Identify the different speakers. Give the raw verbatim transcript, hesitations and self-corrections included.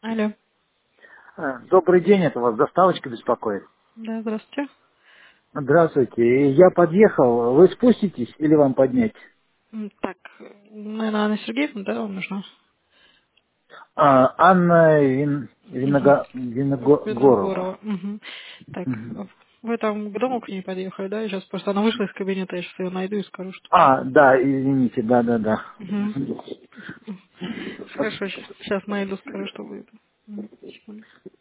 Speaker 1: Алло.
Speaker 2: Э, Добрый день, это вас доставочка беспокоит.
Speaker 1: Да, здравствуйте.
Speaker 2: Здравствуйте, я подъехал, вы спуститесь или вам поднять?
Speaker 1: М, Так, наверное, Анна Сергеевна, да, вам нужна?
Speaker 2: А, Анна Вин...
Speaker 1: Угу.
Speaker 2: Виного... Виногорова.
Speaker 1: Виногорова. Угу. Так,
Speaker 2: Мгм.
Speaker 1: вы там к дому к ней подъехали, да? Сейчас просто она вышла из кабинета, я сейчас ее найду и скажу, что...
Speaker 2: А, да, извините, да-да-да.
Speaker 1: Угу. Хорошо, сейчас найду, скажу, что вы... М, секунду.